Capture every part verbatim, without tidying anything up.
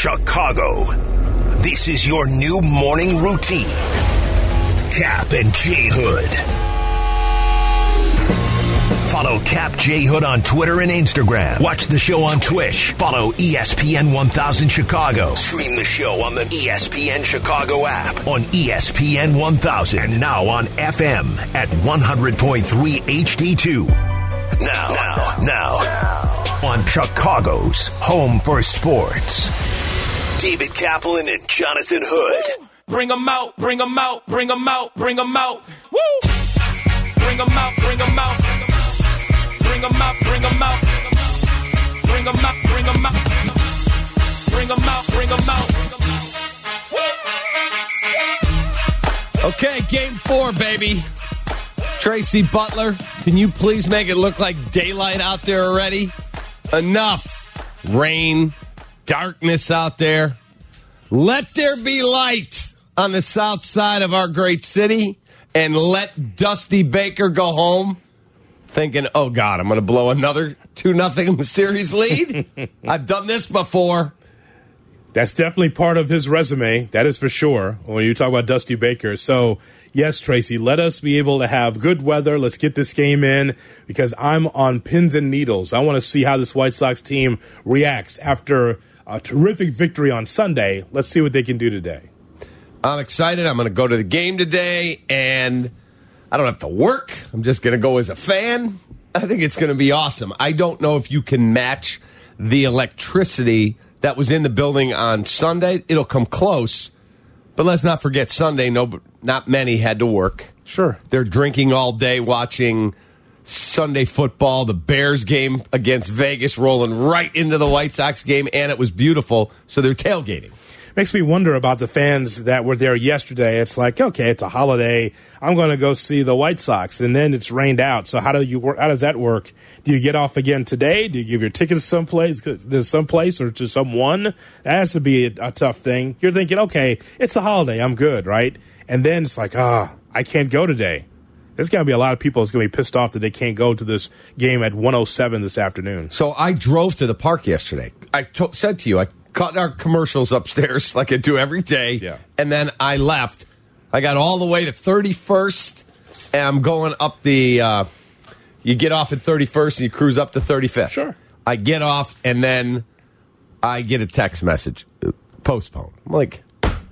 Chicago. This is your new morning routine. Cap and J Hood. Follow Cap J Hood on Twitter and Instagram. Watch the show on Twitch. Follow E S P N one thousand Chicago. Stream the show on the E S P N Chicago app, on E S P N one thousand, and now on F M at one hundred point three H D two. Now, now, now, on Chicago's home for sports. David Kaplan and Jonathan Hood. Bring them out, bring them out, bring them out, bring them out. Woo! Bring them out, bring them out. Bring them out, bring them out. Bring them out, bring them out. Bring them out, bring them out. Okay, game four, baby. Tracy Butler, can you please make it look like daylight out there already? Enough. Rain, darkness out there. Let there be light on the south side of our great city, and let Dusty Baker go home thinking, oh, God, I'm going to blow another two nothing series lead. I've done this before. That's definitely part of his resume. That is for sure when you talk about Dusty Baker. So, yes, Tracy, let us be able to have good weather. Let's get this game in because I'm on pins and needles. I want to see how this White Sox team reacts after a terrific victory on Sunday. Let's see what they can do today. I'm excited. I'm going to go to the game today, and I don't have to work. I'm just going to go as a fan. I think it's going to be awesome. I don't know if you can match the electricity that was in the building on Sunday. It'll come close, but let's not forget Sunday, no, not many had to work. Sure. They're drinking all day, watching Sunday football, the Bears game against Vegas, rolling right into the White Sox game, and it was beautiful, so they're tailgating. Makes me wonder about the fans that were there yesterday. It's like, okay, it's a holiday. I'm going to go see the White Sox, and then it's rained out. So how do you work? How does that work? Do you get off again today? Do you give your tickets someplace, to someplace, or to someone? That has to be a, a tough thing. You're thinking, okay, it's a holiday. I'm good, right? And then it's like, ah, oh, I can't go today. There's going to be a lot of people that's going to be pissed off that they can't go to this game at one oh seven this afternoon. So I drove to the park yesterday. I to- said to you, I cut our commercials upstairs like I do every day, yeah. And then I left. I got all the way to thirty-first, and I'm going up the, uh, you get off at thirty-first and you cruise up to thirty-fifth. Sure. I get off, and then I get a text message, postponed. I'm like,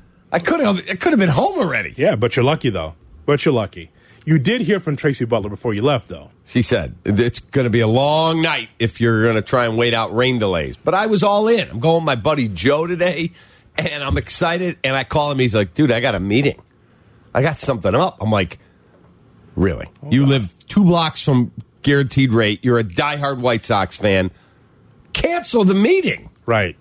I could have I could have been home already. Yeah, but you're lucky, though. But you're lucky. You did hear from Tracy Butler before you left, though. She said, it's going to be a long night if you're going to try and wait out rain delays. But I was all in. I'm going with my buddy Joe today, and I'm excited. And I call him. He's like, dude, I got a meeting. I got something up. I'm like, really? Hold you on. Live two blocks from Guaranteed Rate. You're a diehard White Sox fan. Cancel the meeting. Right.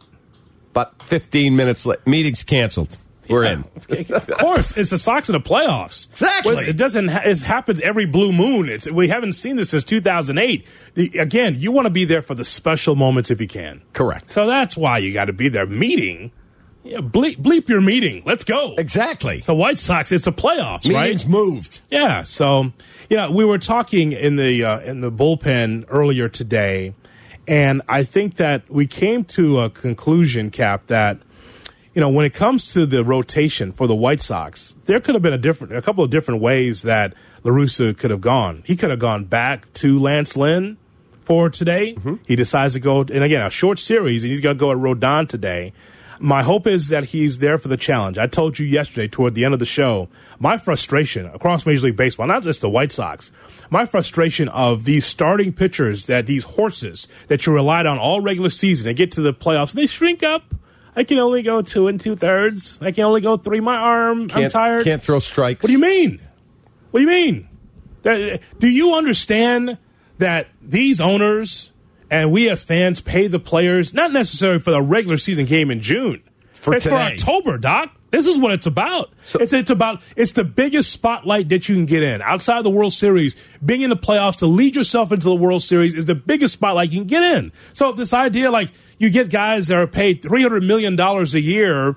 But fifteen minutes late, meeting's canceled. We're yeah. in. Of course. It's the Sox in the playoffs. Exactly. Well, it doesn't. Ha- it happens every blue moon. It's, we haven't seen this since two thousand eight. The, again, you want to be there for the special moments if you can. Correct. So that's why you got to be there. Meeting. Yeah, bleep, bleep your meeting. Let's go. Exactly. So White Sox, it's the playoffs, Meeting's right? Meeting's moved. Yeah. So, yeah, we were talking in the uh, in the bullpen earlier today, and I think that we came to a conclusion, Cap, that you know, when it comes to the rotation for the White Sox, there could have been a different, a couple of different ways that La Russa could have gone. He could have gone back to Lance Lynn for today. Mm-hmm. He decides to go, and again, a short series, and he's going to go at Rodon today. My hope is that he's there for the challenge. I told you yesterday toward the end of the show, my frustration across Major League Baseball, not just the White Sox, my frustration of these starting pitchers, that these horses that you relied on all regular season and get to the playoffs, they shrink up. I can only go two and two thirds. I can only go three. My arm. Can't, I'm tired. Can't throw strikes. What do you mean? What do you mean? That, do you understand that these owners and we as fans pay the players not necessarily for the regular season game in June? For it's today. for October, Doc. This is what it's about. So, it's it's about it's the biggest spotlight that you can get in outside of the World Series. Being in the playoffs to lead yourself into the World Series is the biggest spotlight you can get in. So this idea, like you get guys that are paid three hundred million dollars a year,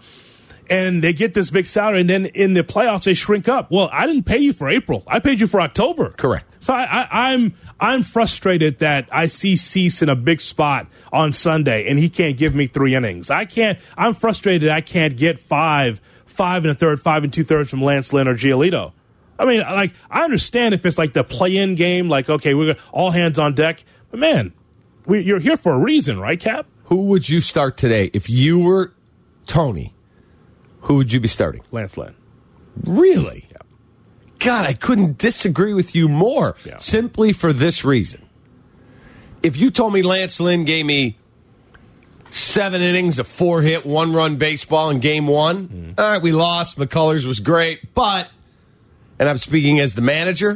and they get this big salary, and then in the playoffs they shrink up. Well, I didn't pay you for April. I paid you for October. Correct. So I, I, I'm I'm frustrated that I see Cease in a big spot on Sunday and he can't give me three innings. I can't. I'm frustrated I can't get five, five and a third, five and two thirds from Lance Lynn or Giolito. I mean, like I understand if it's like the play-in game, like okay, we're all hands on deck. But man, we, you're here for a reason, right, Cap? Who would you start today if you were Tony? Who would you be starting? Lance Lynn. Really? Yeah. God, I couldn't disagree with you more. Yeah. Simply for this reason. If you told me Lance Lynn gave me seven innings of four-hit, one-run baseball in game one, mm. all right, we lost. McCullers was great, but, and I'm speaking as the manager,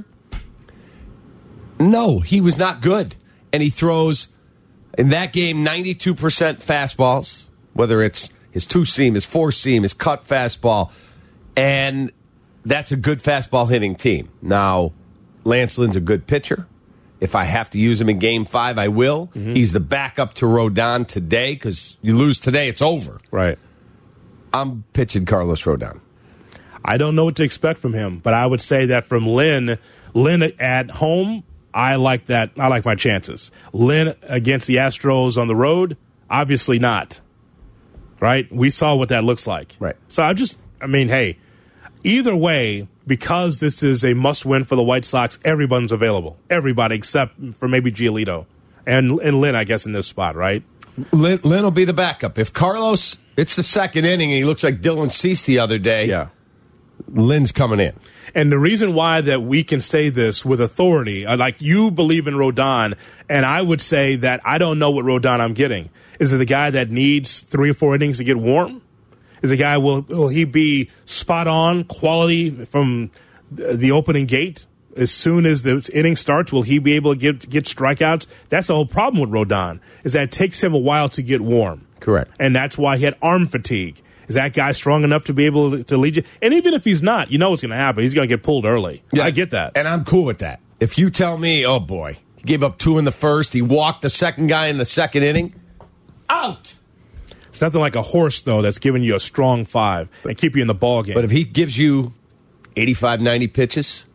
no, he was not good. And he throws, in that game, ninety-two percent fastballs, whether it's his two-seam, his four-seam, his cut fastball, and that's a good fastball hitting team. Now, Lance Lynn's a good pitcher. If I have to use him in game five, I will. Mm-hmm. He's the backup to Rodon today because you lose today, it's over. Right. I'm pitching Carlos Rodon. I don't know what to expect from him, but I would say that from Lynn, Lynn at home, I like that. I like my chances. Lynn against the Astros on the road, obviously not. Right? We saw what that looks like. Right. So I just, I mean, hey, either way, because this is a must-win for the White Sox, everyone's available. Everybody except for maybe Giolito. And, and Lynn, I guess, in this spot, right? Lynn, Lynn will be the backup. If Carlos, it's the second inning and he looks like Dylan Cease the other day, yeah, Lynn's coming in. And the reason why that we can say this with authority, like you believe in Rodon, and I would say that I don't know what Rodon I'm getting. Is it the guy that needs three or four innings to get warm? Is the guy, will will he be spot on, quality from the opening gate? As soon as the inning starts, will he be able to get, get strikeouts? That's the whole problem with Rodon, is that it takes him a while to get warm. Correct. And that's why he had arm fatigue. Is that guy strong enough to be able to lead you? And even if he's not, you know what's going to happen. He's going to get pulled early. Yeah, I get that. And I'm cool with that. If you tell me, oh, boy, he gave up two in the first, he walked the second guy in the second inning, out. It's nothing like a horse, though, that's giving you a strong five and keep you in the ball game. But if he gives you eighty-five, ninety pitches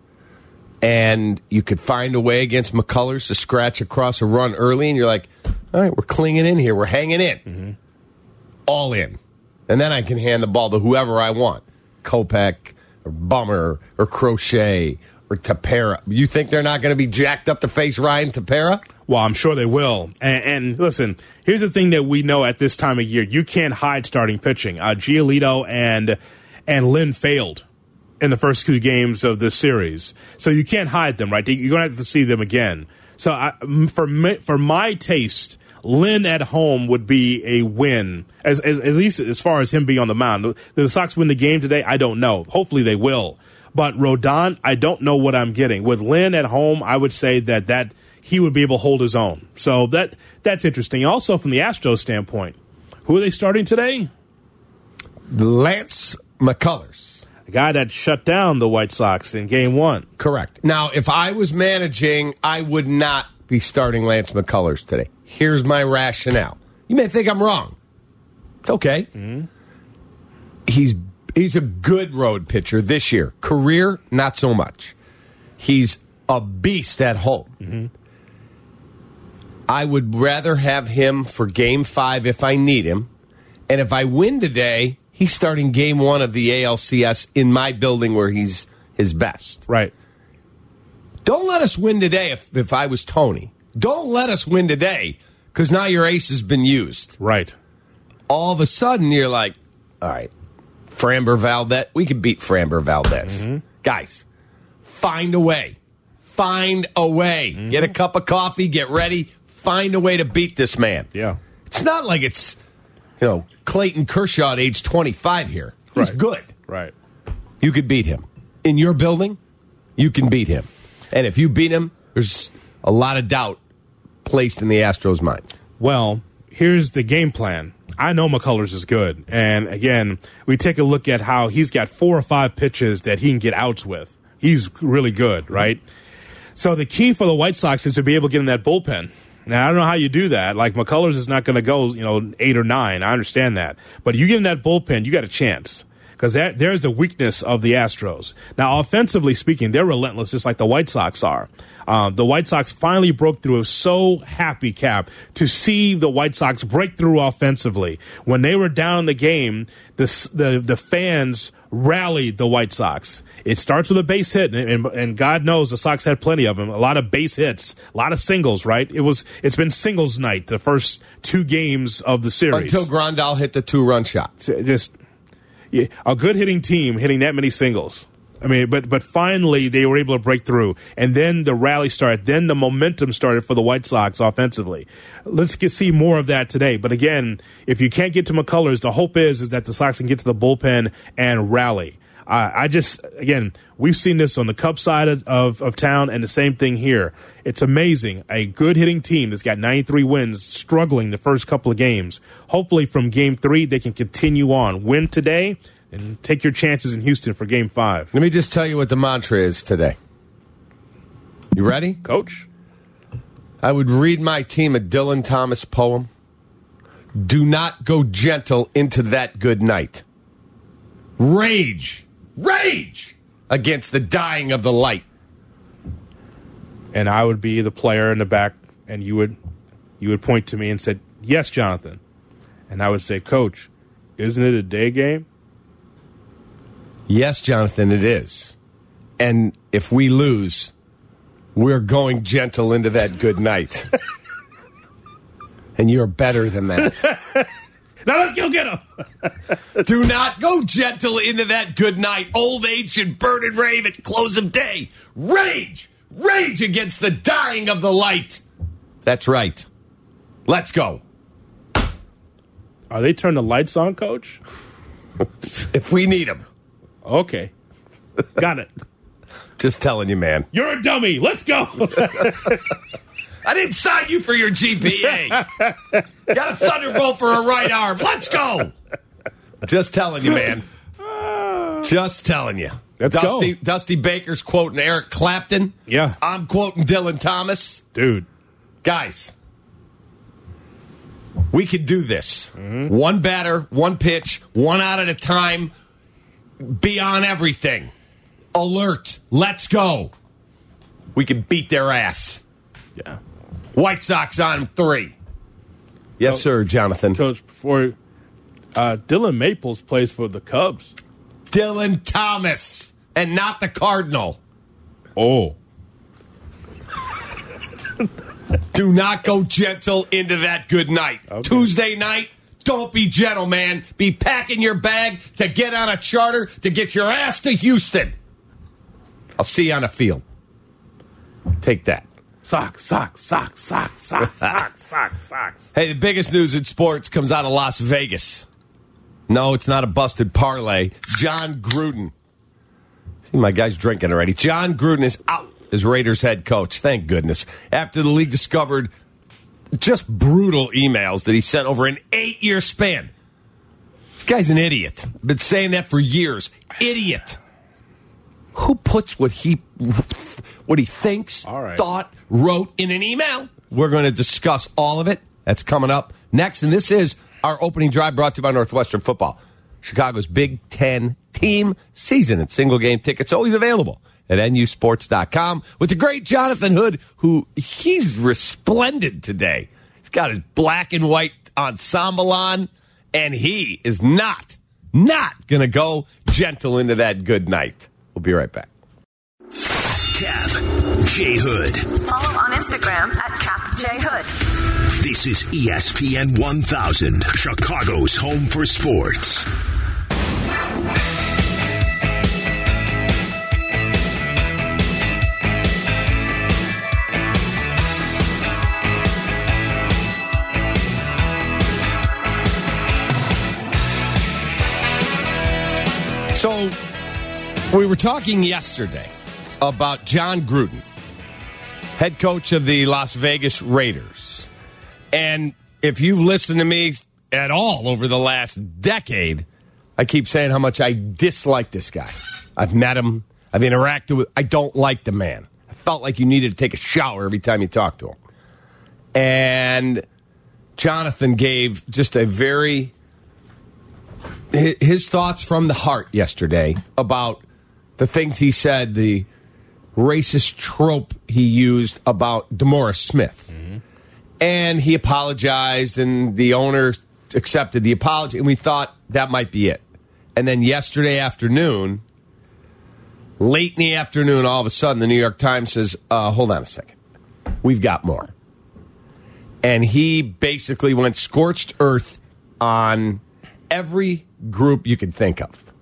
and you could find a way against McCullers to scratch across a run early and you're like, all right, we're clinging in here, we're hanging in, mm-hmm. all in. And then I can hand the ball to whoever I want. Kopech or Bummer or Crochet or Tepera. You think they're not going to be jacked up to face Ryan Tepera? Well, I'm sure they will. And, and listen, here's the thing that we know at this time of year. You can't hide starting pitching. Uh, Giolito and, and Lynn failed in the first two games of this series. So you can't hide them, right? You're going to have to see them again. So I, for, me, for my taste, Lynn at home would be a win, as, as at least as far as him being on the mound. Did the Sox win the game today? I don't know. Hopefully they will. But Rodon, I don't know what I'm getting. With Lynn at home, I would say that, that he would be able to hold his own. So that that's interesting. Also, from the Astros standpoint, who are they starting today? Lance McCullers. The guy that shut down the White Sox in game one. Correct. Now, if I was managing, I would not be starting Lance McCullers today. Here's my rationale. You may think I'm wrong. It's okay. Mm-hmm. He's he's a good road pitcher this year. Career, not so much. He's a beast at home. Mm-hmm. I would rather have him for game five if I need him. And if I win today, he's starting game one of the A L C S in my building where he's his best. Right. Don't let us win today if, if I was Tony. Don't let us win today because now your ace has been used. Right. All of a sudden, you're like, all right, Framber Valdez. We can beat Framber Valdez. Mm-hmm. Guys, find a way. Find a way. Mm-hmm. Get a cup of coffee. Get ready. Find a way to beat this man. Yeah. It's not like it's, you know, Clayton Kershaw at age twenty-five here. He's right. good. Right. You could beat him. In your building, you can beat him. And if you beat him, there's a lot of doubt placed in the Astros' minds. Well, here's the game plan. I know McCullers is good. And, again, we take a look at how he's got four or five pitches that he can get outs with. He's really good, right? So the key for the White Sox is to be able to get in that bullpen. Now, I don't know how you do that. Like, McCullers is not going to go, you know, eight or nine. I understand that. But you get in that bullpen, you got a chance. because there's the weakness of the Astros. Now, offensively speaking, they're relentless, just like the White Sox are. Um, the White Sox finally broke through. I was so happy, Cap, to see the White Sox break through offensively. When they were down in the game, the the, the fans rallied the White Sox. It starts with a base hit, and, and, and God knows the Sox had plenty of them. A lot of base hits, a lot of singles, right? It was, it's been singles night the first two games of the series. Until Grandal hit the two-run shot. Just yeah, a good hitting team hitting that many singles. I mean, but but finally they were able to break through, and then the rally started. Then the momentum started for the White Sox offensively. Let's get see more of that today. But again, if you can't get to McCullers, the hope is is that the Sox can get to the bullpen and rally. Uh, I just again, we've seen this on the Cubs side of, of of town, and the same thing here. It's amazing. A good hitting team that's got ninety-three wins, struggling the first couple of games. Hopefully, from Game Three, they can continue on, win today, and take your chances in Houston for Game Five. Let me just tell you what the mantra is today. You ready? Coach? I would read my team a Dylan Thomas poem. Do not go gentle into that good night. Rage, rage against the dying of the light. And I would be the player in the back, and you would you would point to me and said, "Yes, Jonathan." And I would say, "Coach, isn't it a day game?" Yes, Jonathan, it is. And if we lose, we're going gentle into that good night. And you're better than that. Now let's go get him. Do not go gentle into that good night. Old age should burn and rave at close of day. Rage, rage against the dying of the light. That's right. Let's go. Are they turning the lights on, Coach? If we need them. Okay. Got it. Just telling you, man. You're a dummy. Let's go. I didn't sign you for your G P A. Got a thunderbolt for a right arm. Let's go. Just telling you, man. Just telling you. Let's Dusty, go. Dusty Baker's quoting Eric Clapton. Yeah. I'm quoting Dylan Thomas. Dude. Guys, we could do this. Mm-hmm. One batter, one pitch, one out at a time. Be on everything. Alert. Let's go. We can beat their ass. Yeah. White Sox on three. Yes, Coach, sir, Jonathan. Coach, before uh, Dylan Maples plays for the Cubs. Dylan Thomas and not the Cardinal. Oh. Do not go gentle into that good night. Okay. Tuesday night, don't be gentle, man. Be packing your bag to get on a charter to get your ass to Houston. I'll see you on the field. Take that. Socks, socks, socks, socks, socks, socks, socks, socks. Hey, the biggest news in sports comes out of Las Vegas. No, it's not a busted parlay. John Gruden. See, my guy's drinking already. John Gruden is out as Raiders head coach. Thank goodness. After the league discovered just brutal emails that he sent over an eight-year span. This guy's an idiot. Been saying that for years. Idiot. Who puts what he what he thinks, all right. thought, wrote in an email? We're going to discuss all of it. That's coming up next. And this is our opening drive brought to you by Northwestern Football. Chicago's Big Ten team season and single game tickets always available at N U sports dot com with the great Jonathan Hood, who he's resplendent today. He's got his black and white ensemble on, and he is not, not going to go gentle into that good night. We'll be right back. Cap J Hood. Follow on Instagram at Cap J Hood. This is E S P N one thousand, Chicago's home for sports. So, we were talking yesterday about John Gruden, head coach of the Las Vegas Raiders. And if you've listened to me at all over the last decade, I keep saying how much I dislike this guy. I've met him. I've interacted with I don't like the man. I felt like you needed to take a shower every time you talked to him. And Jonathan gave just a very his thoughts from the heart yesterday about the things he said, the racist trope he used about DeMaurice Smith. Mm-hmm. And he apologized, and the owner accepted the apology, and we thought that might be it. And then yesterday afternoon, late in the afternoon, all of a sudden, the New York Times says, uh, hold on a second. We've got more. And he basically went scorched earth on every group you could think of.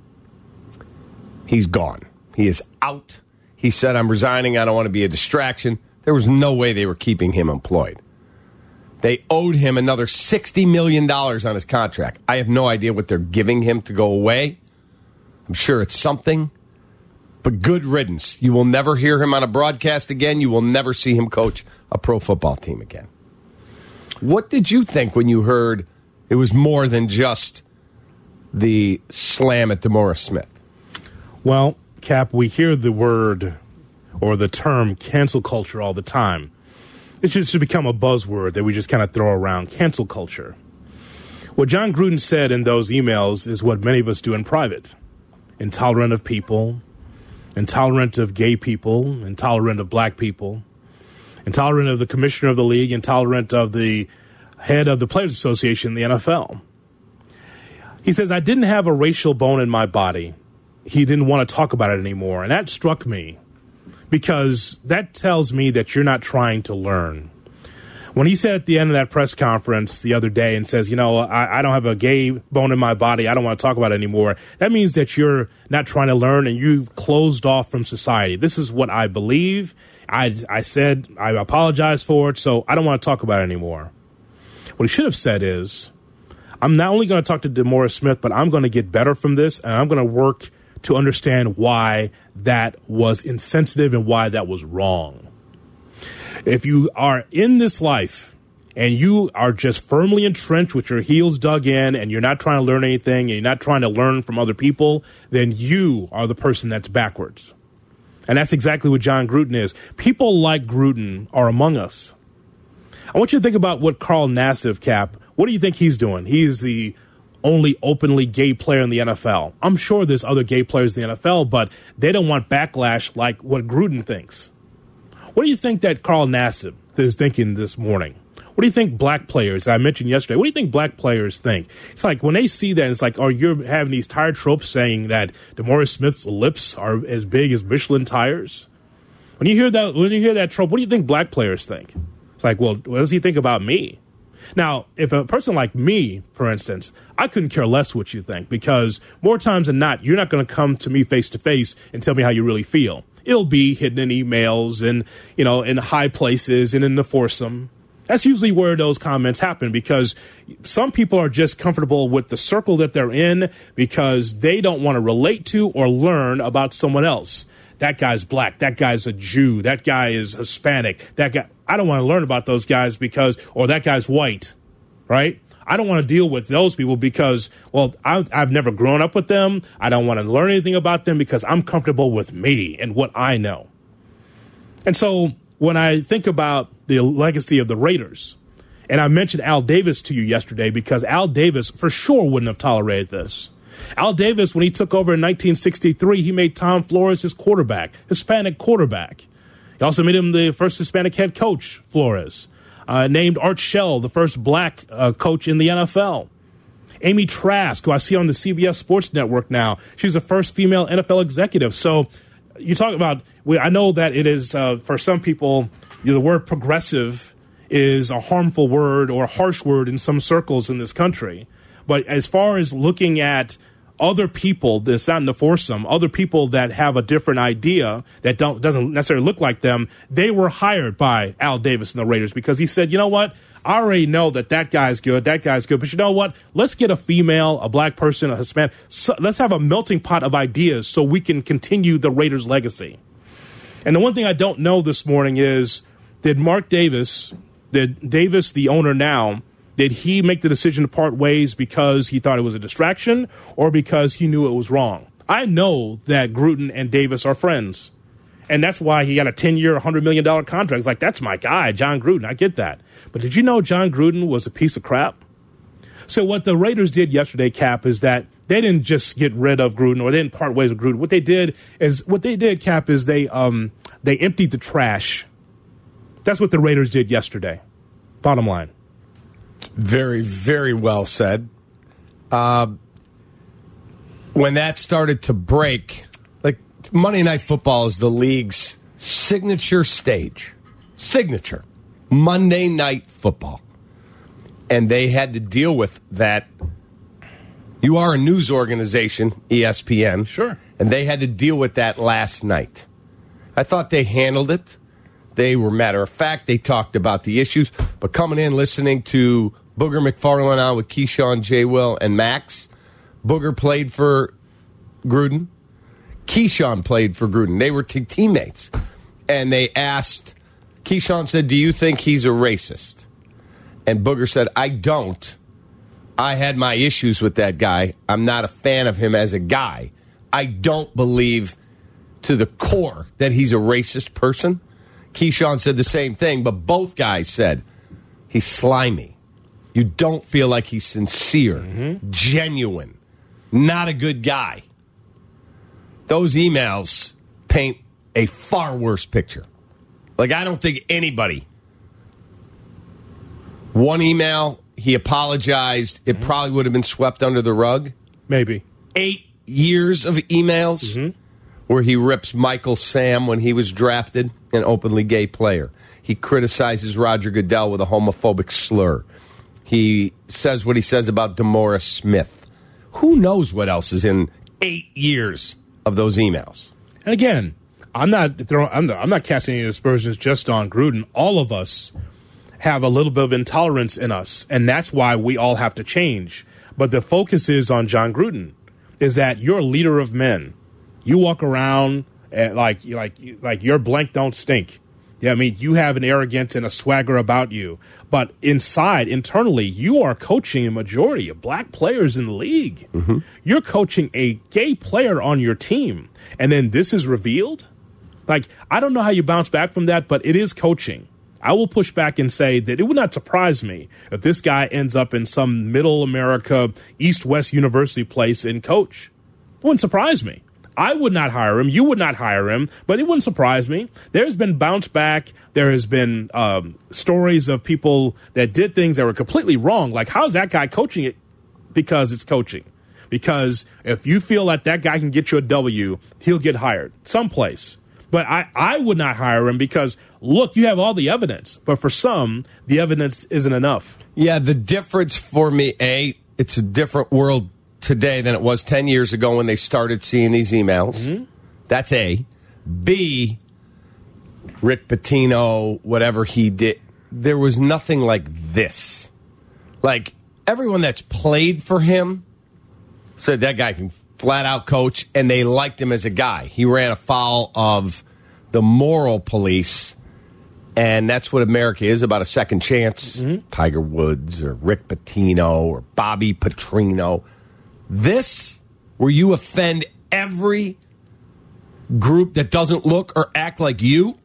He's gone. He is out. He said, I'm resigning. I don't want to be a distraction. There was no way they were keeping him employed. They owed him another sixty million dollars on his contract. I have no idea what they're giving him to go away. I'm sure it's something. But good riddance. You will never hear him on a broadcast again. You will never see him coach a pro football team again. What did you think when you heard it was more than just the slam at DeMaurice Smith? Well, Cap, we hear the word or the term cancel culture all the time. It should, should become a buzzword that we just kind of throw around, cancel culture. What John Gruden said in those emails is what many of us do in private. Intolerant of people, intolerant of gay people, intolerant of black people, intolerant of the commissioner of the league, intolerant of the head of the Players Association in the N F L. He says, I didn't have a racial bone in my body. He didn't want to talk about it anymore. And that struck me because that tells me that you're not trying to learn. When he said at the end of that press conference the other day and says, you know, I, I don't have a gay bone in my body, I don't want to talk about it anymore, that means that you're not trying to learn and you've closed off from society. This is what I believe. I, I said I apologize for it, so I don't want to talk about it anymore. What he should have said is, I'm not only going to talk to DeMaurice Smith, but I'm going to get better from this, and I'm going to work to understand why that was insensitive and why that was wrong. If you are in this life and you are just firmly entrenched with your heels dug in and you're not trying to learn anything and you're not trying to learn from other people, then you are the person that's backwards. And that's exactly what John Gruden is. People like Gruden are among us. I want you to think about what Carl Nassib, Cap, what do you think he's doing? He's the only openly gay player in the N F L. I'm sure there's other gay players in the N F L, but they don't want backlash like what Gruden thinks. What do you think that Carl Nassib is thinking this morning? What do you think black players, I mentioned yesterday, what do you think black players think? It's like when they see that, it's like, oh, you're having these tire tropes saying that DeMaurice Smith's lips are as big as Michelin tires. When you hear that, when you hear that trope, what do you think black players think? It's like, well, what does he think about me? Now, if a person like me, for instance, I couldn't care less what you think, because more times than not, you're not going to come to me face to face and tell me how you really feel. It'll be hidden in emails and, you know, in high places and in the foursome. That's usually where those comments happen, because some people are just comfortable with the circle that they're in because they don't want to relate to or learn about someone else. That guy's black. That guy's a Jew. That guy is Hispanic. That guy, I don't want to learn about those guys because, or that guy's white, right? I don't want to deal with those people because, well, I, I've never grown up with them. I don't want to learn anything about them because I'm comfortable with me and what I know. And so when I think about the legacy of the Raiders, and I mentioned Al Davis to you yesterday because Al Davis for sure wouldn't have tolerated this. Al Davis, when he took over in nineteen sixty-three, he made Tom Flores his quarterback, Hispanic quarterback. He also made him the first Hispanic head coach, Flores. Uh, named Art Shell the first black uh, coach in the N F L. Amy Trask, who I see on the C B S Sports Network now, she's the first female N F L executive. So you talk about, I know that it is, uh, for some people, you know, the word progressive is a harmful word or a harsh word in some circles in this country. But as far as looking at other people that's not in the foursome, other people that have a different idea that don't doesn't necessarily look like them, they were hired by Al Davis and the Raiders because he said, you know what, I already know that that guy's good, that guy's good, but you know what, let's get a female, a black person, a Hispanic, so let's have a melting pot of ideas so we can continue the Raiders' legacy. And the one thing I don't know this morning is, did Mark Davis, did Davis, the owner now, did he make the decision to part ways because he thought it was a distraction or because he knew it was wrong? I know that Gruden and Davis are friends, and that's why he got a ten-year, one hundred million dollars contract. It's like, that's my guy, John Gruden. I get that. But did you know John Gruden was a piece of crap? So what the Raiders did yesterday, Cap, is that they didn't just get rid of Gruden or they didn't part ways with Gruden. What they did is what they did, Cap, is they um they emptied the trash. That's what the Raiders did yesterday. Bottom line. Very, very well said. Uh, when that started to break, like Monday Night Football is the league's signature stage. Signature. Monday Night Football. And they had to deal with that. You are a news organization, E S P N. Sure. And they had to deal with that last night. I thought they handled it. They were matter of fact. They talked about the issues. But coming in, listening to Booger McFarland on with Keyshawn, J. Will, and Max. Booger played for Gruden. Keyshawn played for Gruden. They were t- teammates. And they asked, Keyshawn said, do you think he's a racist? And Booger said, I don't. I had my issues with that guy. I'm not a fan of him as a guy. I don't believe to the core that he's a racist person. Keyshawn said the same thing, but both guys said he's slimy. You don't feel like he's sincere, mm-hmm. genuine, not a good guy. Those emails paint a far worse picture. Like, I don't think anybody. One email, he apologized. It mm-hmm. probably would have been swept under the rug. Maybe. Eight years of emails mm-hmm. where he rips Michael Sam when he was drafted, an openly gay player. He criticizes Roger Goodell with a homophobic slur. He says what he says about DeMaurice Smith. Who knows what else is in eight years of those emails? And again, I'm not throwing, I'm not, I'm not casting any aspersions just on Gruden. All of us have a little bit of intolerance in us, and that's why we all have to change. But the focus is on John Gruden, is that you're a leader of men. You walk around and like like like your blank don't stink. Yeah, I mean, you have an arrogance and a swagger about you. But inside, internally, you are coaching a majority of black players in the league. Mm-hmm. You're coaching a gay player on your team. And then this is revealed? Like, I don't know how you bounce back from that, but it is coaching. I will push back and say that it would not surprise me if this guy ends up in some middle America, East-West University place and coach. It wouldn't surprise me. I would not hire him. You would not hire him, but it wouldn't surprise me. There's been bounce back. There has been um, stories of people that did things that were completely wrong. Like, how's that guy coaching it? Because it's coaching. Because if you feel that that guy can get you a W, he'll get hired someplace. But I, I would not hire him because, look, you have all the evidence. But for some, the evidence isn't enough. Yeah, the difference for me, A, it's a different world today than it was ten years ago when they started seeing these emails. Mm-hmm. That's A. B, Rick Pitino, whatever he did, there was nothing like this. Like, everyone that's played for him said that guy can flat out coach, and they liked him as a guy. He ran afoul of the moral police, and that's what America is, about a second chance. Mm-hmm. Tiger Woods or Rick Pitino or Bobby Petrino. This, where you offend every group that doesn't look or act like you,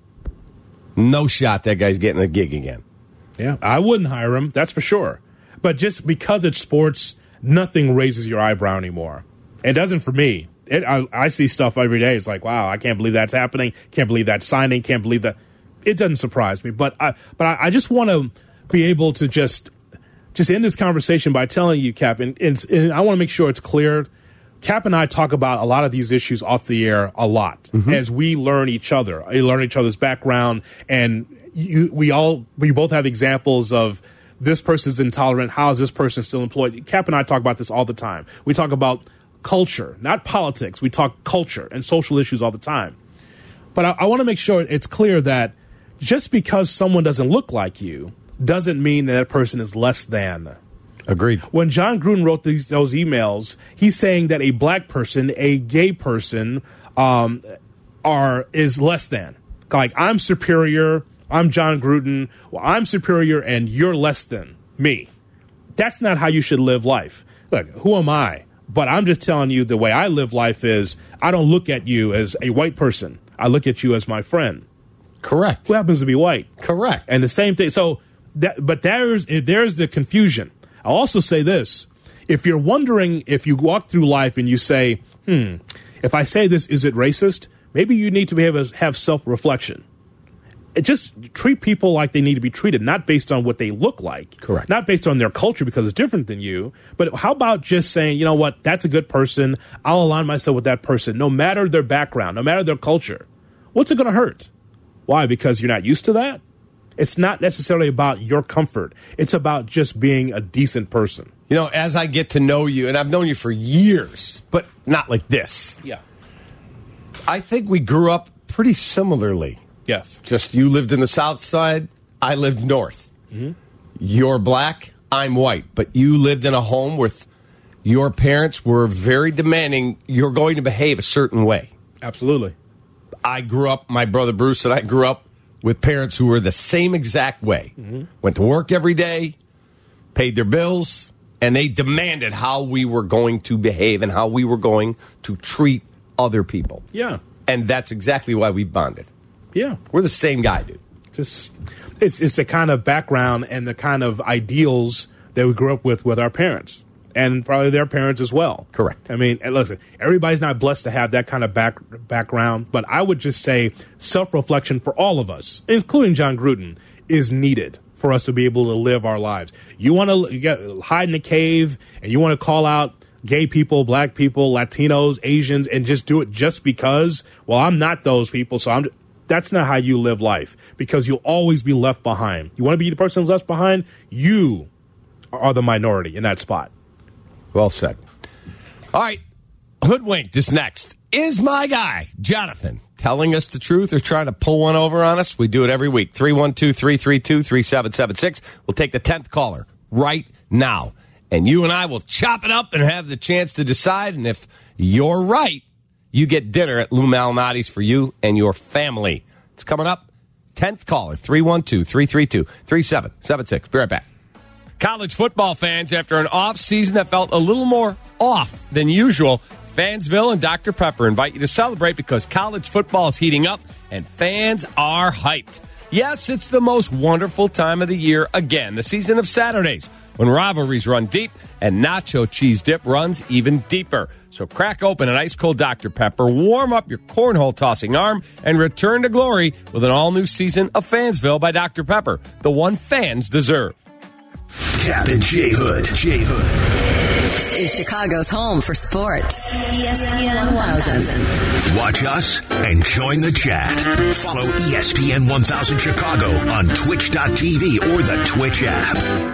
no shot that guy's getting a gig again. Yeah, I wouldn't hire him, that's for sure. But just because it's sports, nothing raises your eyebrow anymore. It doesn't for me. It, I, I see stuff every day. It's like, wow, I can't believe that's happening. Can't believe that's signing. Can't believe that. It doesn't surprise me. But I, but I, I just want to be able to just just end this conversation by telling you, Cap, and, and, and I want to make sure it's clear. Cap and I talk about a lot of these issues off the air a lot mm-hmm. as we learn each other. We learn each other's background, and you, we all we both have examples of this person's intolerant. How is this person still employed? Cap and I talk about this all the time. We talk about culture, not politics. We talk culture and social issues all the time. But I, I want to make sure it's clear that just because someone doesn't look like you doesn't mean that, that person is less than. Agreed. When John Gruden wrote these those emails, he's saying that a black person, a gay person, um, are is less than. Like, I'm superior. I'm John Gruden. Well, I'm superior, and you're less than me. That's not how you should live life. Look, who am I? But I'm just telling you the way I live life is I don't look at you as a white person. I look at you as my friend. Correct. Who happens to be white. Correct. And the same thing. So, that, but there's there's the confusion. I'll also say this. if you're wondering, if you walk through life and you say, hmm, if I say this, is it racist? Maybe you need to be able to have self-reflection. It just treat people like they need to be treated, not based on what they look like. Correct. Not based on their culture because it's different than you. But how about just saying, you know what, that's a good person. I'll align myself with that person, no matter their background, no matter their culture. What's it going to hurt? Why? Because you're not used to that? It's not necessarily about your comfort. It's about just being a decent person. You know, as I get to know you, and I've known you for years, but not like this. Yeah. I think we grew up pretty similarly. Yes. Just you lived in the South Side, I lived north. Mm-hmm. You're black, I'm white. But you lived in a home where your parents were very demanding you're going to behave a certain way. Absolutely. I grew up, my brother Bruce and I grew up with parents who were the same exact way. Mm-hmm. Went to work every day, paid their bills, and they demanded how we were going to behave and how we were going to treat other people. Yeah. And that's exactly why we bonded. Yeah. We're the same guy, dude. Just it's it's the kind of background and the kind of ideals that we grew up with with our parents. And probably their parents as well. Correct. I mean, and listen, everybody's not blessed to have that kind of back, background, but I would just say self-reflection for all of us, including John Gruden, is needed for us to be able to live our lives. You want to hide in a cave and you want to call out gay people, black people, Latinos, Asians, and just do it just because, well, I'm not those people, so I'm... That's not how you live life, because you'll always be left behind. You want to be the person who's left behind? You are the minority in that spot. Well said. All right. Hoodwinked is next. Is my guy, Jonathan, telling us the truth or trying to pull one over on us? We do it every week. three one two, three three two, three seven seven six. We'll take the tenth caller right now. And you and I will chop it up and have the chance to decide. And if you're right, you get dinner at Lou Malnati's for you and your family. It's coming up. tenth caller, three one two, three three two, three seven seven six. Be right back. College football fans, after an off season that felt a little more off than usual, Fansville and Doctor Pepper invite you to celebrate because college football is heating up and fans are hyped. Yes, it's the most wonderful time of the year again, the season of Saturdays, when rivalries run deep and nacho cheese dip runs even deeper. So crack open an ice-cold Doctor Pepper, warm up your cornhole tossing arm, and return to glory with an all-new season of Fansville by Doctor Pepper, the one fans deserve. Cap and J Hood. J Hood. This is Chicago's home for sports. E S P N one thousand. Watch us and join the chat. Follow E S P N one thousand Chicago on twitch dot t v or the Twitch app.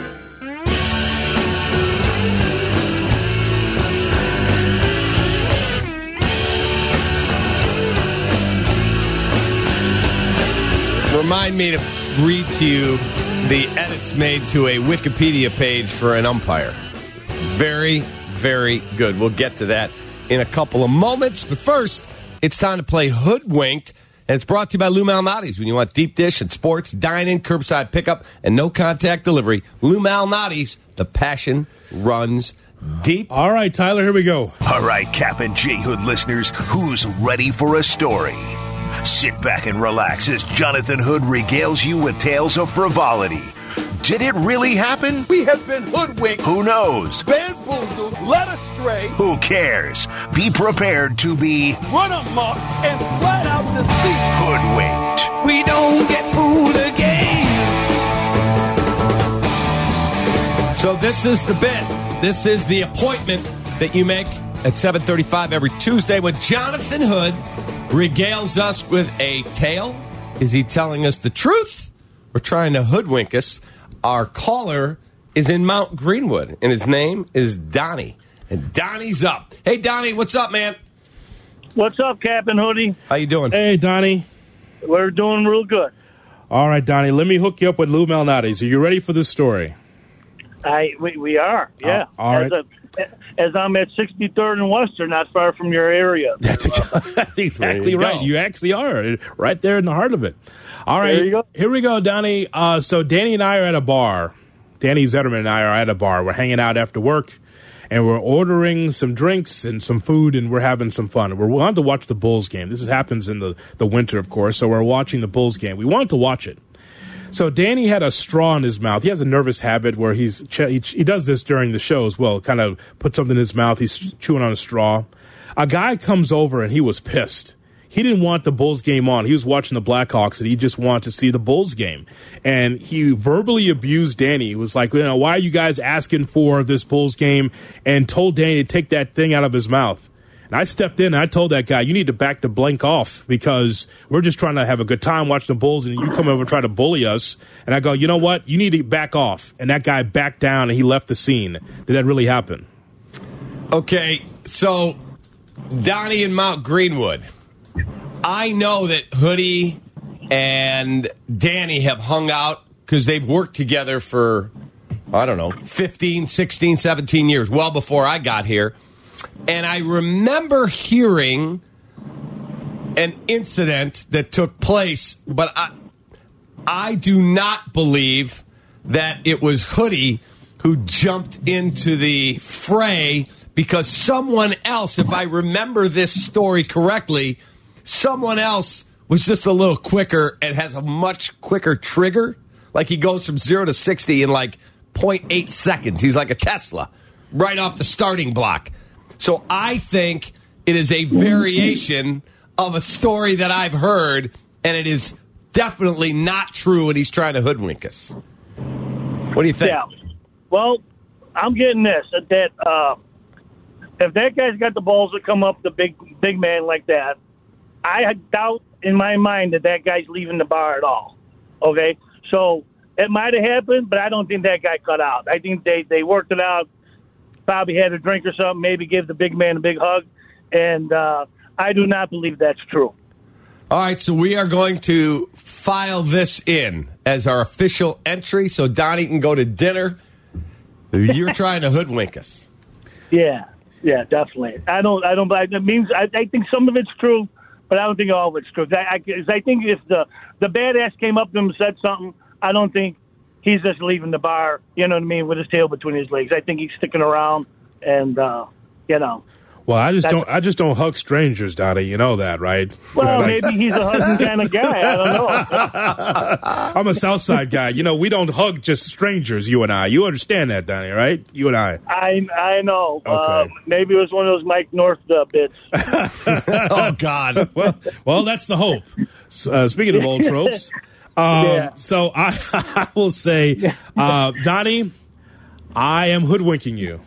Remind me to read to you the edits made to a Wikipedia page for an umpire. Very, very good. We'll get to that in a couple of moments. But first, it's time to play Hoodwinked. And it's brought to you by Lou Malnati's. When you want deep dish and sports, dine-in, curbside pickup, and no-contact delivery, Lou Malnati's, the passion runs deep. All right, Tyler, here we go. All right, Cap and J Hood listeners, who's ready for a story? Sit back and relax as Jonathan Hood regales you with tales of frivolity. Did it really happen? We have been hoodwinked, Who knows? bamboozled, led astray, Who cares? Be prepared to be run amok, and flat out deceived. hoodwinked. We don't get fooled again. So this is the bit. This is the appointment that you make at seven thirty-five every Tuesday when Jonathan Hood regales us with a tale. Is he telling us the truth or trying to hoodwink us? Our caller is in Mount Greenwood, and his name is Donnie. And Donnie's up. Hey, Donnie, what's up, man? What's up, Captain Hoodie? How you doing? Hey, Donnie. We're doing real good. All right, Donnie, let me hook you up with Lou Malnati's. Are you ready for this story? I we, we are, yeah. Oh, all right. As, a, as I'm at sixty-third and Western, not far from your area. That's, that's exactly you right. go. You actually are right there in the heart of it. All right, There you go. Here we go, Donnie. Uh, so Danny and I are at a bar. Danny Zetterman and I are at a bar. We're hanging out after work, and we're ordering some drinks and some food, and we're having some fun. We're wanting to watch the Bulls game. This happens in the, the winter, of course, so we're watching the Bulls game. We wanted to watch it. So Danny had a straw in his mouth. He has a nervous habit where he's he, he does this during the show as well. Kind of put something in his mouth. He's chewing on a straw. A guy comes over and he was pissed. He didn't want the Bulls game on. He was watching the Blackhawks and he just wanted to see the Bulls game. And he verbally abused Danny. He was like, you know, why are you guys asking for this Bulls game? And told Danny to take that thing out of his mouth. And I stepped in and I told that guy, you need to back the blank off because we're just trying to have a good time watching the Bulls and you come over and try to bully us. And I go, you know what? You need to back off. And that guy backed down and he left the scene. Did that really happen? Okay, so Donnie in Mount Greenwood. I know that Hoodie and Danny have hung out because they've worked together for, I don't know, fifteen, sixteen, seventeen years, well before I got here. And I remember hearing an incident that took place, but I, I do not believe that it was Hoodie who jumped into the fray because someone else, if I remember this story correctly, someone else was just a little quicker and has a much quicker trigger. Like he goes from zero to sixty in like zero point eight seconds. He's like a Tesla right off the starting block. So I think it is a variation of a story that I've heard, and it is definitely not true, and he's trying to hoodwink us. What do you think? Yeah. Well, I'm getting this, that uh, if that guy's got the balls to come up the big big man like that, I doubt in my mind that that guy's leaving the bar at all. Okay? So it might have happened, but I don't think that guy cut out. I think they, they worked it out, probably had a drink or something, maybe give the big man a big hug, and uh, I do not believe that's true. All right, so we are going to file this in as our official entry so Donnie can go to dinner. You're trying to hoodwink us. Yeah, yeah, definitely. I don't, I don't, it means, I, I think some of it's true, but I don't think all of it's true. I, I, I think if the, the badass came up to him and said something, I don't think he's just leaving the bar, you know what I mean, with his tail between his legs. I think he's sticking around, and, uh, you know. Well, I just don't. I just don't hug strangers, Donnie. You know that, right? Well, Like- maybe he's a hugging kind of guy. I don't know. I'm a Southside guy. You know, we don't hug just strangers. You and I. You understand that, Donnie, right? You and I. I I know. Okay. Uh, maybe it was one of those Mike North uh, bits. Oh, God. Well, well, that's the hope. Uh, speaking of old tropes, um, Yeah. so I, I will say, uh, Donnie, I am hoodwinking you.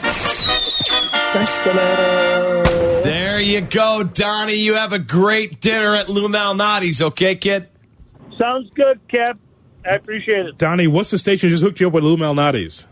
There you go, Donnie. You have a great dinner at Lou Malnati's, okay, kid? Sounds good, Cap. I appreciate it. Donnie, what's the station just hooked you up with Lou Malnati's?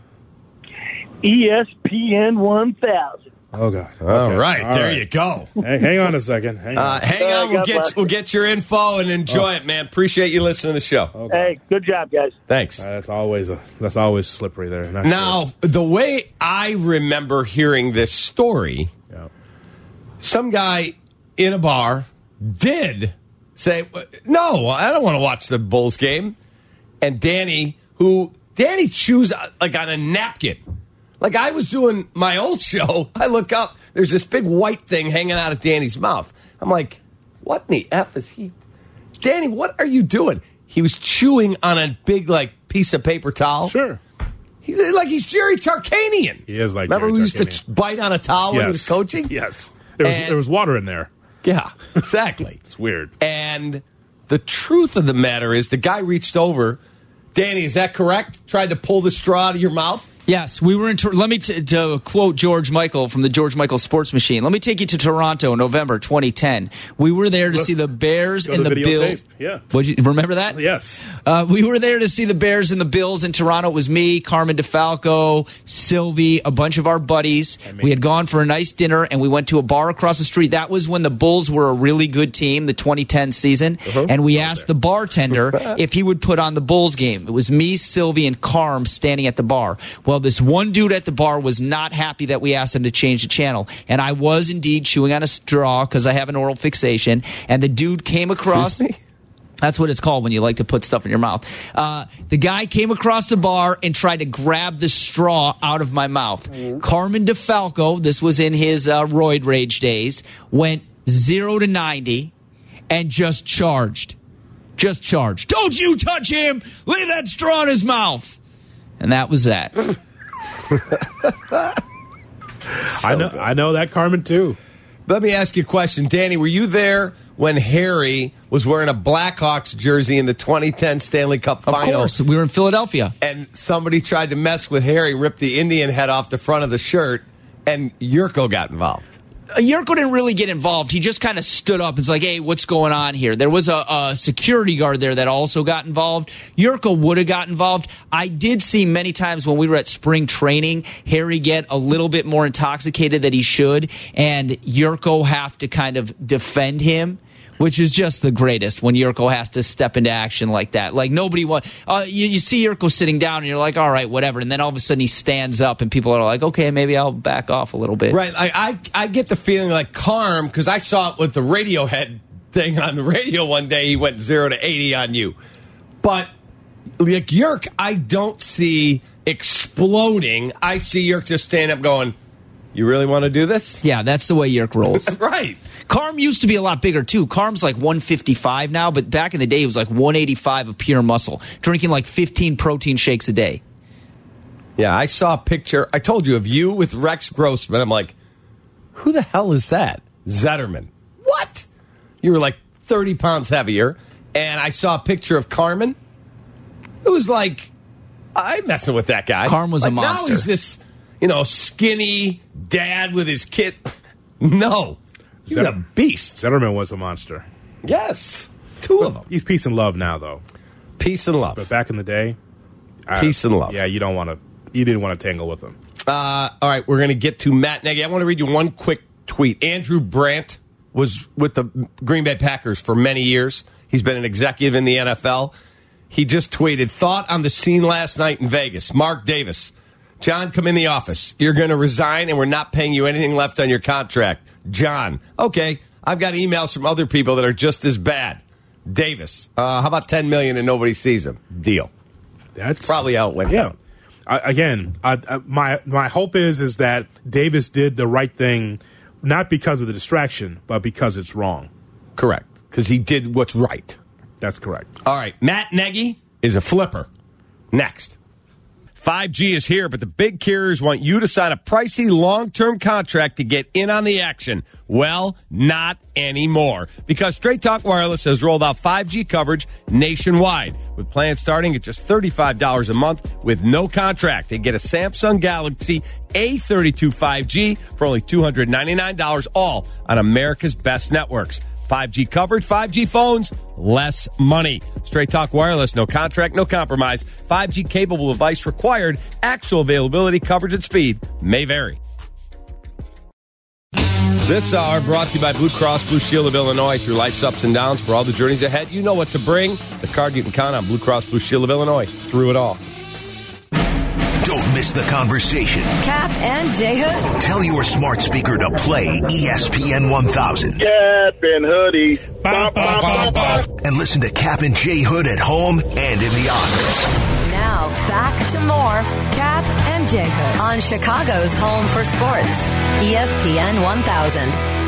E S P N one thousand. Oh, God. All Okay. right, All there right. you go. Hey, hang on a second. Hang on. Uh, hang Uh, on, we'll God get bless we'll you. get your info and enjoy it, man. Appreciate you listening to the show. Hey, good job, guys. Thanks. Uh, that's always a, that's always slippery there. Not Now, sure. the way I remember hearing this story, Yeah. some guy in a bar did say, no, I don't want to watch the Bulls game. And Danny, who, Danny chews uh, like on a napkin. Like I was doing my old show, I look up, there's this big white thing hanging out of Danny's mouth. I'm like, what in the F is he? Danny, what are you doing? He was chewing on a big, like, piece of paper towel. Sure. He, like he's Jerry Tarkanian. He is like Remember Jerry we used to Tarkanian. ch- bite on a towel when he was coaching? Yes. There was, And- there was water in there. Yeah, exactly. It's weird. And the truth of the matter is the guy reached over. Danny, is that correct? Tried to pull the straw out of your mouth? Yes, we were in. Tor- Let me t- to quote George Michael from the George Michael Sports Machine. Let me take you to Toronto, November twenty ten. We were there to Look, see the Bears go and to the videotape. Bills. Yeah. Would you remember that? Yes. Uh, we were there to see the Bears and the Bills in Toronto. It was me, Carmen DeFalco, Sylvie, a bunch of our buddies. We had gone for a nice dinner, and we went to a bar across the street. That was when the Bulls were a really good team, the twenty ten season. Uh-huh. And we asked the bartender if he would put on the Bulls game. It was me, Sylvie, and Carm standing at the bar. Well, this one dude at the bar was not happy that we asked him to change the channel. And I was indeed chewing on a straw because I have an oral fixation. And the dude came across... That's what it's called when you like to put stuff in your mouth. Uh, the guy came across the bar and tried to grab the straw out of my mouth. Mm-hmm. Carmen DeFalco, this was in his uh, roid rage days, went zero to ninety and just charged. Just charge. Don't you touch him. Leave that straw in his mouth. And that was that. I know I know that, Carmen, too. Let me ask you a question. Danny, were you there when Harry was wearing a Blackhawks jersey in the twenty ten Stanley Cup Of Final? course. We were in Philadelphia. And somebody tried to mess with Harry, ripped the Indian head off the front of the shirt, and Yurko got involved. Yurko didn't really get involved. He just kind of stood up and was like, hey, what's going on here? There was a, a security guard there that also got involved. Yurko would have got involved. I did see many times when we were at spring training, Harry get a little bit more intoxicated than he should, and Yurko have to kind of defend him, which is just the greatest when Yurko has to step into action like that. Like, nobody want, uh, you, you see Yurko sitting down, and you're like, all right, whatever. And then all of a sudden he stands up, and people are like, okay, maybe I'll back off a little bit. Right. I, I, I get the feeling like Carm, because I saw it with the Radiohead thing on the radio one day, he went zero to eighty on you. But, like, Yerk, I don't see exploding. I see Yerk just stand up going, you really want to do this? Yeah, that's the way Yerk rolls. Right. Carm used to be a lot bigger, too. Carm's like one fifty-five now, but back in the day, he was like one eighty-five of pure muscle, drinking like fifteen protein shakes a day. Yeah, I saw a picture. I told you of you with Rex Grossman. I'm like, who the hell is that? Zetterman. What? You were like thirty pounds heavier. And I saw a picture of Carmen. It was like, I'm messing with that guy. Carm was like, a monster. Now he's this, you know, skinny dad with his kid. No. He's Zetter- a beast. Zetterman was a monster. Yes. Two of them. He's peace and love now, though. Peace and love. But back in the day, Peace I, and love. Yeah, you don't want to. You didn't want to tangle with him. Uh, all right, we're going to get to Matt Nagy. I want to read you one quick tweet. Andrew Brandt was with the Green Bay Packers for many years. He's been an executive in the N F L. He just tweeted, thought on the scene last night in Vegas. Mark Davis. John, come in the office. You're going to resign, and we're not paying you anything left on your contract. John, okay, I've got emails from other people that are just as bad. Davis, uh, how about ten million dollars and nobody sees him? Deal. That's Probably how it went Yeah. down. I, again, I, I, my my hope is is that Davis did the right thing, not because of the distraction, but because it's wrong. Correct, because he did what's right. That's correct. All right, Matt Nagy is a flipper. Next. five G is here, but the big carriers want you to sign a pricey long-term contract to get in on the action. Well, not anymore, because Straight Talk Wireless has rolled out five G coverage nationwide, with plans starting at just thirty-five dollars a month with no contract. They get a Samsung Galaxy A thirty-two five G for only two hundred ninety-nine dollars, all on America's best networks. five G coverage, five G phones, less money. Straight Talk Wireless, no contract, no compromise. five G capable device required. Actual availability, coverage, and speed may vary. This hour brought to you by Blue Cross Blue Shield of Illinois. Through life's ups and downs, for all the journeys ahead, you know what to bring. The card you can count on, Blue Cross Blue Shield of Illinois. Through it all. Don't miss the conversation. Cap and J Hood. Tell your smart speaker to play E S P N one thousand. Cap and Hoodie. Ba, ba, ba, ba. And listen to Cap and J Hood at home and in the office. Now back to more Cap and J Hood on Chicago's home for sports. E S P N one thousand.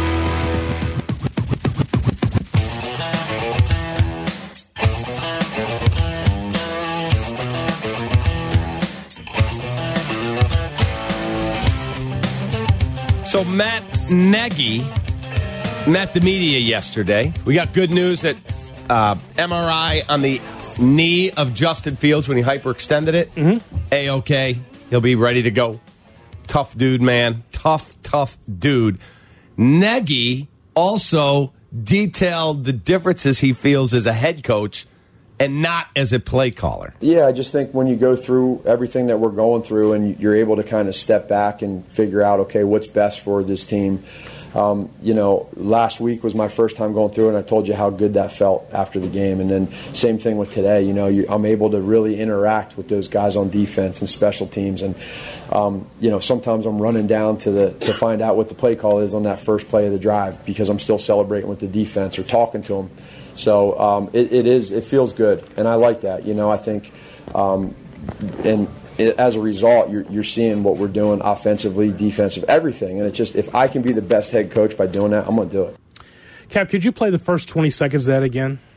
So Matt Nagy met the media yesterday. We got good news that uh, M R I on the knee of Justin Fields when he hyperextended it. Mm-hmm. A-okay. He'll be ready to go. Tough dude, man. Tough, tough dude. Nagy also detailed the differences he feels as a head coach and not as a play caller. Yeah, I just think when you go through everything that we're going through and you're able to kind of step back and figure out, okay, what's best for this team. Um, you know, last week was my first time going through it, and I told you how good that felt after the game. And then same thing with today. You know, you, I'm able to really interact with those guys on defense and special teams. And, um, you know, sometimes I'm running down to the to find out what the play call is on that first play of the drive because I'm still celebrating with the defense or talking to them. So um, it, it is, it feels good, and I like that. You know, I think, um, and it, as a result, you're, you're seeing what we're doing offensively, defensive, everything. And it's just, if I can be the best head coach by doing that, I'm going to do it. Cap, could you play the first twenty seconds of that again?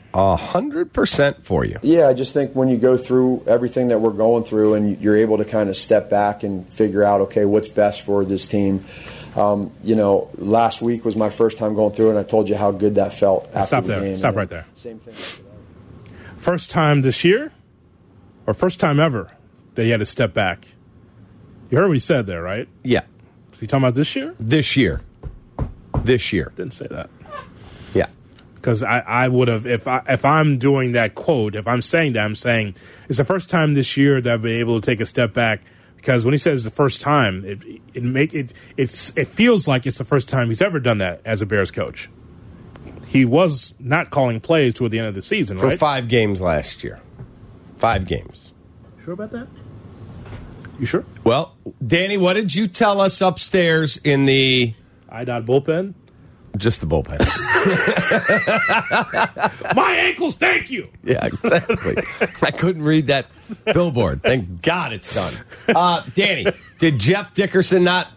A hundred percent for you. Yeah, I just think when you go through everything that we're going through and you're able to kind of step back and figure out, okay, what's best for this team. Um, you know, last week was my first time going through, and I told you how good that felt after Stop the there. game. Stop And right there. Same thing. First time this year, or first time ever that he had to step back? You heard what he said there, right? Yeah. Was he talking about this year? This year. This year. Didn't say that. Yeah. Because I, I would have, if I if I'm doing that quote, if I'm saying that, I'm saying it's the first time this year that I've been able to take a step back. Because when he says the first time, it it make it it's it feels like it's the first time he's ever done that as a Bears coach. He was not calling plays toward the end of the season, For right? five games last year. Five games. Sure about that? You sure? Well, Danny, what did you tell us upstairs in the I dot bullpen? Just the bullpen. My ankles, thank you. Yeah, exactly. I couldn't read that billboard. Thank God it's done. Uh, Danny, did Jeff Dickerson not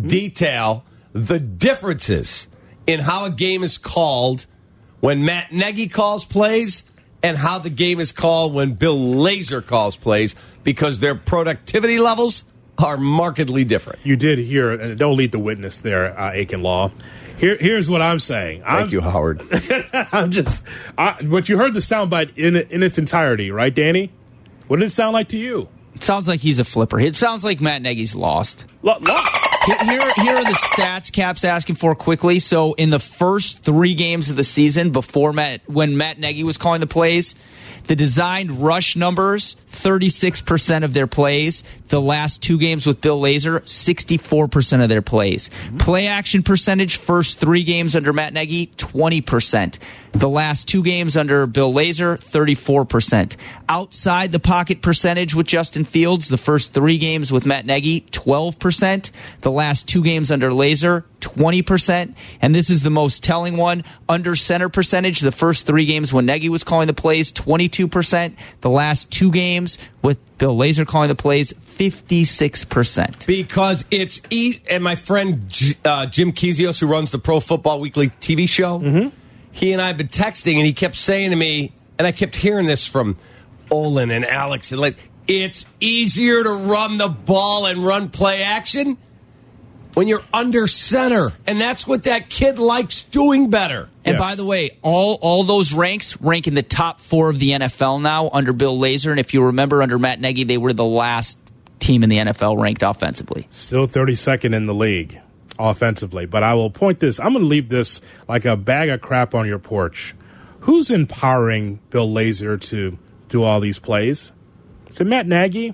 detail the differences in how a game is called when Matt Nagy calls plays and how the game is called when Bill Lazor calls plays, because their productivity levels are markedly different? You did hear, and don't lead the witness there, uh, Aiken Law. Here, here's what I'm saying. Thank I'm, you, Howard. I'm just, I, but you heard the soundbite in in its entirety, right, Danny? What did it sound like to you? It sounds like he's a flipper. It sounds like Matt Nagy's lost. Lo- lo- Here, here, here are the stats Cap's asking for quickly. So in the first three games of the season, before Matt, when Matt Nagy was calling the plays, the designed rush numbers, thirty-six percent of their plays. The last two games with Bill Lazor, sixty-four percent of their plays. Mm-hmm. Play action percentage, first three games under Matt Nagy, twenty percent. The last two games under Bill Lazor, thirty-four percent. Outside the pocket percentage with Justin Fields, the first three games with Matt Nagy, twelve percent. The last two games under Lazor, twenty percent. And this is the most telling one. Under center percentage, the first three games when Nagy was calling the plays, twenty-two percent. The last two games with Bill Lazor calling the plays, fifty-six percent. Because it's e- and my friend J- uh, Jim Kezios, who runs the Pro Football Weekly T V show, mm-hmm. he and I have been texting, and he kept saying to me, and I kept hearing this from Olin and Alex, and like, it's easier to run the ball and run play action when you're under center, and that's what that kid likes doing better. And Yes. by the way, all all those ranks rank in the top four of the N F L now under Bill Lazor. And if you remember, under Matt Nagy, they were the last team in the N F L ranked offensively. Still thirty-second in the league offensively. But I will point this. I'm going to leave this like a bag of crap on your porch. Who's empowering Bill Lazor to do all these plays? Is it Matt Nagy?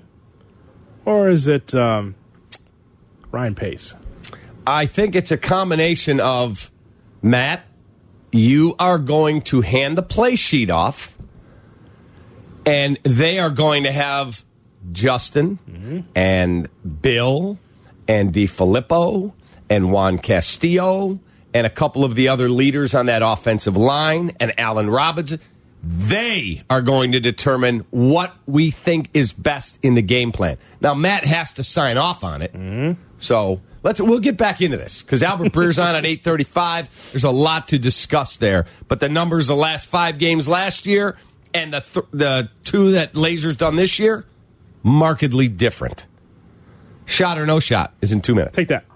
Or is it um, Ryan Pace? I think it's a combination of, Matt, you are going to hand the play sheet off, and they are going to have Justin mm-hmm. and Bill and DeFilippo and Juan Castillo and a couple of the other leaders on that offensive line and Allen Robinson. They are going to determine what we think is best in the game plan. Now, Matt has to sign off on it. Mm-hmm. So let's we'll get back into this because Albert Breer's on at eight thirty-five. There's a lot to discuss there. But the numbers the last five games last year and the th- the two that Lazor's done this year, markedly different. Shot or no shot is in two minutes. Take that.